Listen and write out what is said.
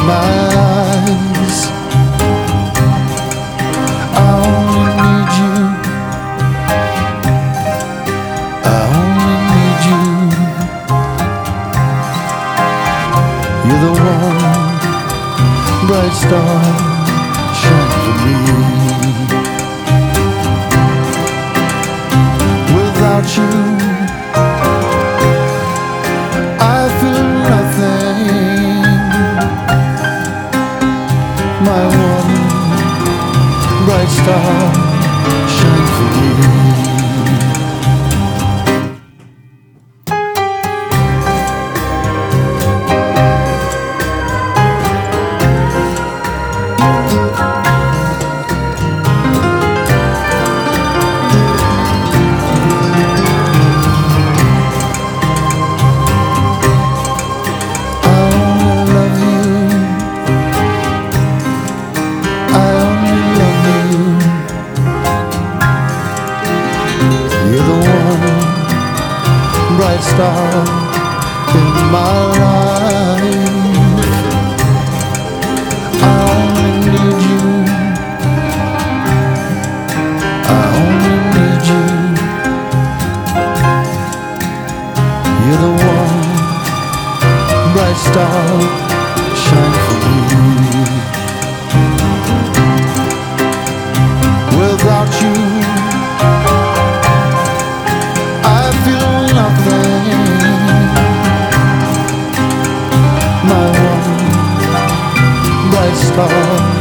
my eyes. I only need you. I only need you. You're the one bright star shine for me. Without you, I feel nothing. My one bright star shine for me. Bright star in my life. I only need you. I only need you. You're the one bright star shine for me. Without you, my one bright star